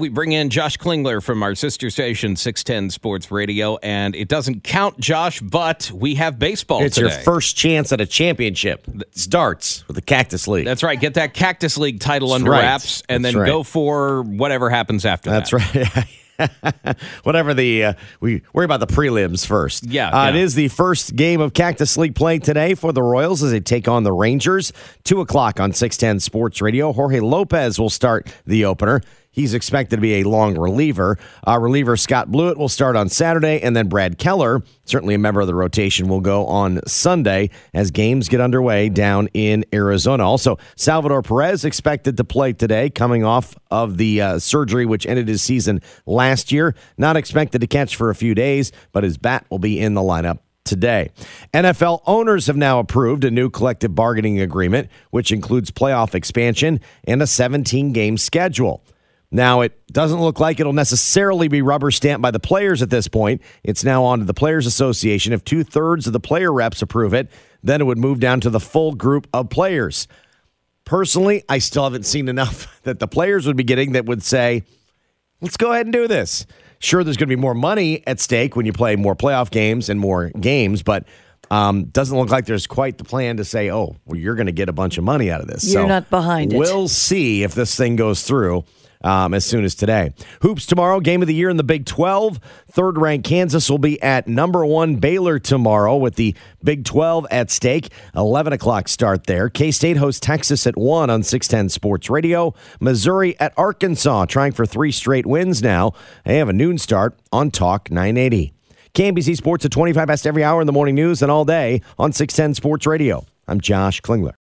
we bring in Josh Klingler from our sister station, 610 Sports Radio. And it doesn't count, Josh, but we have baseball It's today. your first chance at a championship. It starts with the Cactus League. That's right. Get that Cactus League title That's under right. wraps, and That's then right. go for whatever happens after that. That's right. Whatever we worry about the prelims first. Yeah. It is the first game of Cactus League play today for the Royals as they take on the Rangers. 2:00 on 610 Sports Radio. Jorge Lopez will start the opener. He's expected to be a long reliever. Reliever Scott Blewett will start on Saturday, and then Brad Keller, certainly a member of the rotation, will go on Sunday as games get underway down in Arizona. Also, Salvador Perez expected to play today, coming off of the surgery which ended his season last year. Not expected to catch for a few days, but his bat will be in the lineup today. NFL owners have now approved a new collective bargaining agreement, which includes playoff expansion and a 17-game schedule. Now, it doesn't look like it'll necessarily be rubber stamped by the players at this point. It's now on to the Players Association. If 2/3 of the player reps approve it, then it would move down to the full group of players. Personally, I still haven't seen enough that the players would be getting that would say, let's go ahead and do this. Sure, there's going to be more money at stake when you play more playoff games and more games, but doesn't look like there's quite the plan to say, oh, well, you're going to get a bunch of money out of this. You're not behind it. We'll see if this thing goes through. As soon as today. Hoops tomorrow, game of the year in the Big 12. Third-ranked Kansas will be at number 1 Baylor tomorrow with the Big 12 at stake. 11 o'clock start there. K-State hosts Texas at 1 on 610 Sports Radio. Missouri at Arkansas, trying for 3 straight wins now. They have a noon start on Talk 980. KMBC Sports at 25 past every hour in the morning news and all day on 610 Sports Radio. I'm Josh Klingler.